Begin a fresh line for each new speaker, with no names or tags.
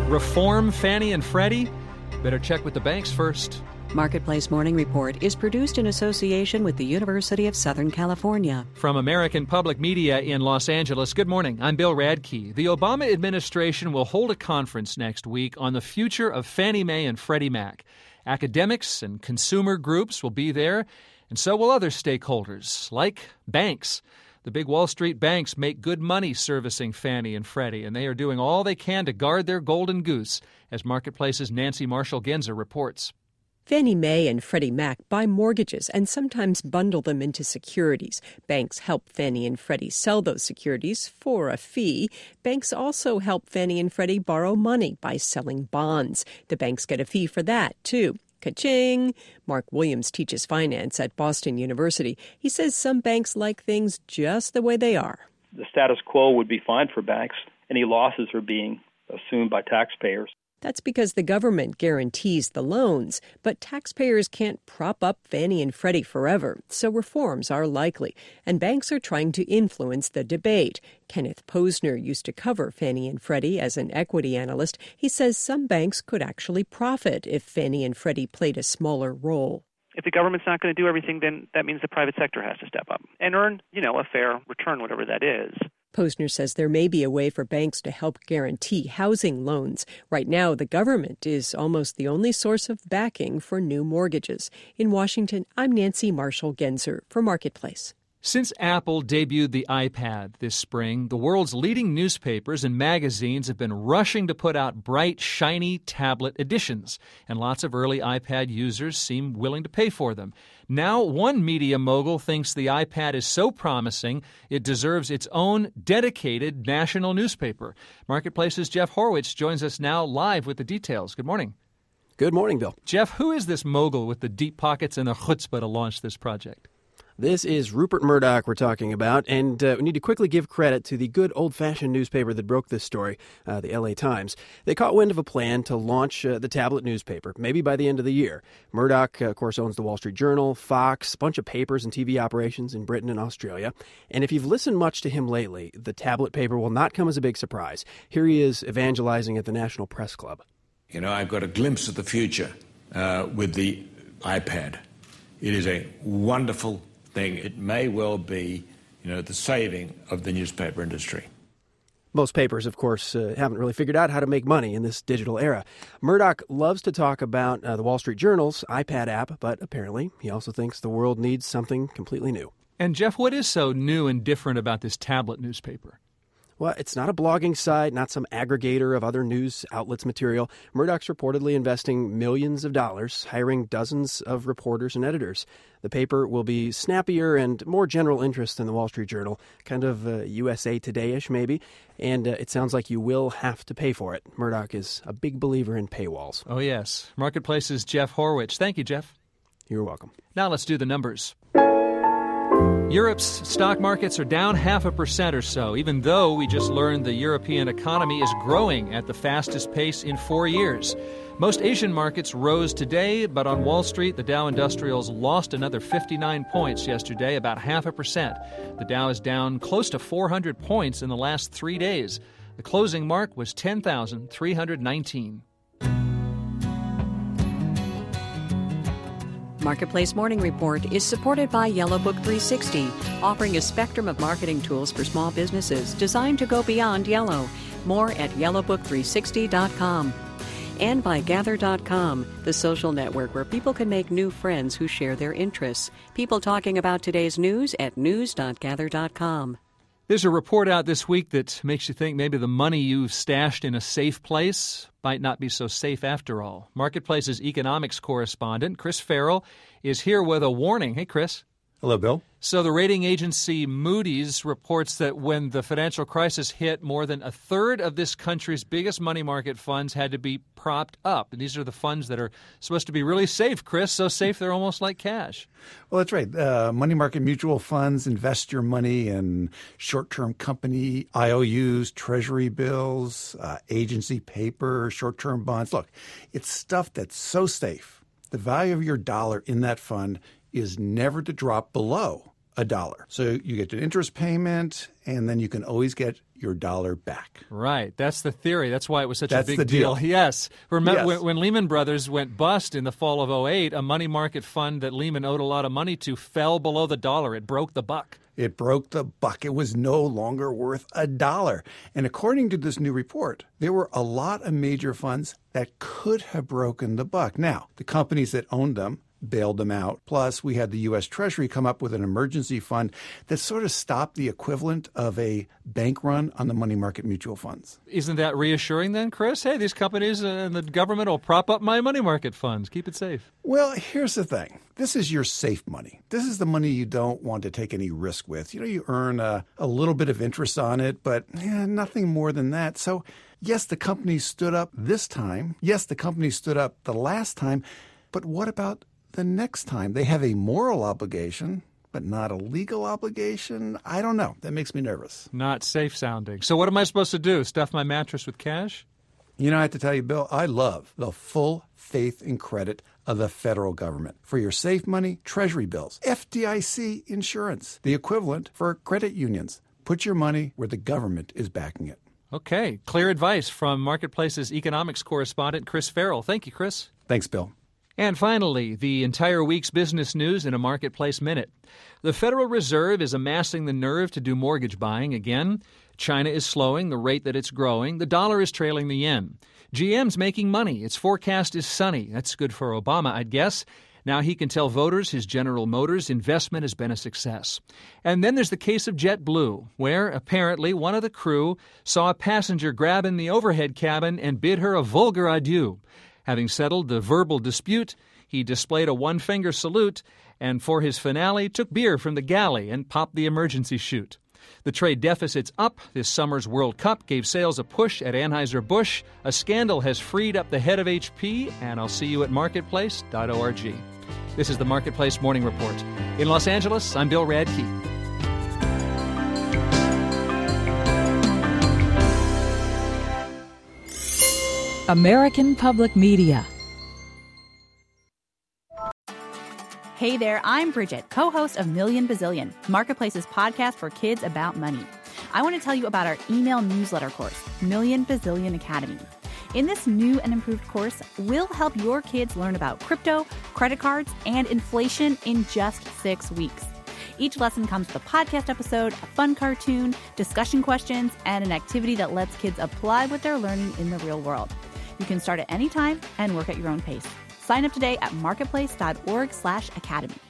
Reform Fannie and Freddie? Better check with the banks first.
Marketplace Morning Report is produced in association with the University of Southern California.
From American Public Media in Los Angeles, good morning. I'm Bill Radke. The Obama administration will hold a conference next week on the future of Fannie Mae and Freddie Mac. Academics and consumer groups will be there, and so will other stakeholders, like banks. The big Wall Street banks make good money servicing Fannie and Freddie, and they are doing all they can to guard their golden goose, as Marketplace's Nancy Marshall-Genzer reports.
Fannie Mae and Freddie Mac buy mortgages and sometimes bundle them into securities. Banks help Fannie and Freddie sell those securities for a fee. Banks also help Fannie and Freddie borrow money by selling bonds. The banks get a fee for that, too. Ka-ching! Mark Williams teaches finance at Boston University. He says some banks like things just the way they are.
The status quo would be fine for banks. Any losses are being assumed by taxpayers.
That's because the government guarantees the loans, but taxpayers can't prop up Fannie and Freddie forever, so reforms are likely, and banks are trying to influence the debate. Kenneth Posner used to cover Fannie and Freddie as an equity analyst. He says some banks could actually profit if Fannie and Freddie played a smaller role.
If the government's not going to do everything, then that means the private sector has to step up and earn, a fair return, whatever that is.
Posner says there may be a way for banks to help guarantee housing loans. Right now, the government is almost the only source of backing for new mortgages. In Washington, I'm Nancy Marshall-Genzer for Marketplace.
Since Apple debuted the iPad this spring, the world's leading newspapers and magazines have been rushing to put out bright, shiny tablet editions, and lots of early iPad users seem willing to pay for them. Now, one media mogul thinks the iPad is so promising it deserves its own dedicated national newspaper. Marketplace's Jeff Horwitz joins us now live with the details. Good morning.
Good morning, Bill.
Jeff, who is this mogul with the deep pockets and the chutzpah to launch this project?
This is Rupert Murdoch we're talking about, and we need to quickly give credit to the good old-fashioned newspaper that broke this story, the LA Times. They caught wind of a plan to launch the tablet newspaper, maybe by the end of the year. Murdoch, of course, owns the Wall Street Journal, Fox, a bunch of papers and TV operations in Britain and Australia. And if you've listened much to him lately, the tablet paper will not come as a big surprise. Here he is evangelizing at the National Press Club.
I've got a glimpse of the future with the iPad. It is a wonderful thing. It may well be, the saving of the newspaper industry.
Most papers, of course, haven't really figured out how to make money in this digital era. Murdoch loves to talk about the Wall Street Journal's iPad app, but apparently he also thinks the world needs something completely new.
And Jeff, what is so new and different about this tablet newspaper?
Well, it's not a blogging site, not some aggregator of other news outlets' material. Murdoch's reportedly investing millions of dollars, hiring dozens of reporters and editors. The paper will be snappier and more general interest than the Wall Street Journal, kind of USA Today-ish maybe, and it sounds like you will have to pay for it. Murdoch is a big believer in paywalls.
Oh, yes. Marketplace's Jeff Horwitz. Thank you, Jeff.
You're welcome.
Now let's do the numbers. Europe's stock markets are down 0.5% or so, even though we just learned the European economy is growing at the fastest pace in 4 years. Most Asian markets rose today, but on Wall Street, the Dow Industrials lost another 59 points yesterday, about 0.5%. The Dow is down close to 400 points in the last 3 days. The closing mark was 10,319.
Marketplace Morning Report is supported by Yellow Book 360, offering a spectrum of marketing tools for small businesses designed to go beyond yellow. More at yellowbook360.com. And by Gather.com, the social network where people can make new friends who share their interests. People talking about today's news at news.gather.com.
There's a report out this week that makes you think maybe the money you've stashed in a safe place might not be so safe after all. Marketplace's economics correspondent, Chris Farrell, is here with a warning. Hey, Chris.
Hello, Bill.
So the rating agency Moody's reports that when the financial crisis hit, more than a third of this country's biggest money market funds had to be propped up. And these are the funds that are supposed to be really safe, Chris, so safe they're almost like cash.
Well, that's right. Money market mutual funds invest your money in short-term company IOUs, treasury bills, agency paper, short-term bonds. Look, it's stuff that's so safe. The value of your dollar in that fund is never to drop below $1. So you get an interest payment, and then you can always get your dollar back.
Right. That's the theory. That's why it was such
That's
a big
the deal.
Yes. Remember
Yes.
when Lehman Brothers went bust in the fall of 2008, a money market fund that Lehman owed a lot of money to fell below the dollar. It broke the buck.
It broke the buck. It was no longer worth $1. And according to this new report, there were a lot of major funds that could have broken the buck. Now, the companies that owned them bailed them out. Plus, we had the U.S. Treasury come up with an emergency fund that sort of stopped the equivalent of a bank run on the money market mutual funds.
Isn't that reassuring then, Chris? Hey, these companies and the government will prop up my money market funds. Keep it safe.
Well, here's the thing. This is your safe money. This is the money you don't want to take any risk with. You earn a little bit of interest on it, but nothing more than that. So, yes, the company stood up this time. Yes, the company stood up the last time. But what about the next time? They have a moral obligation, but not a legal obligation. I don't know. That makes me nervous.
Not safe sounding. So what am I supposed to do? Stuff my mattress with cash?
I have to tell you, Bill, I love the full faith and credit of the federal government. For your safe money, Treasury bills, FDIC insurance, the equivalent for credit unions. Put your money where the government is backing it.
Okay. Clear advice from Marketplace's economics correspondent, Chris Farrell. Thank you, Chris.
Thanks, Bill.
And finally, the entire week's business news in a Marketplace Minute. The Federal Reserve is amassing the nerve to do mortgage buying again. China is slowing the rate that it's growing. The dollar is trailing the yen. GM's making money. Its forecast is sunny. That's good for Obama, I'd guess. Now he can tell voters his General Motors investment has been a success. And then there's the case of JetBlue, where apparently one of the crew saw a passenger grab in the overhead cabin and bid her a vulgar adieu. Having settled the verbal dispute, he displayed a one-finger salute and for his finale took beer from the galley and popped the emergency chute. The trade deficit's up. This summer's World Cup gave sales a push at Anheuser-Busch. A scandal has freed up the head of HP, and I'll see you at marketplace.org. This is the Marketplace Morning Report. In Los Angeles, I'm Bill Radke.
American Public Media.
Hey there, I'm Bridget, co-host of Million Bazillion, Marketplace's podcast for kids about money. I want to tell you about our email newsletter course, Million Bazillion Academy. In this new and improved course, we'll help your kids learn about crypto, credit cards, and inflation in just 6 weeks. Each lesson comes with a podcast episode, a fun cartoon, discussion questions, and an activity that lets kids apply what they're learning in the real world. You can start at any time and work at your own pace. Sign up today at marketplace.org/academy.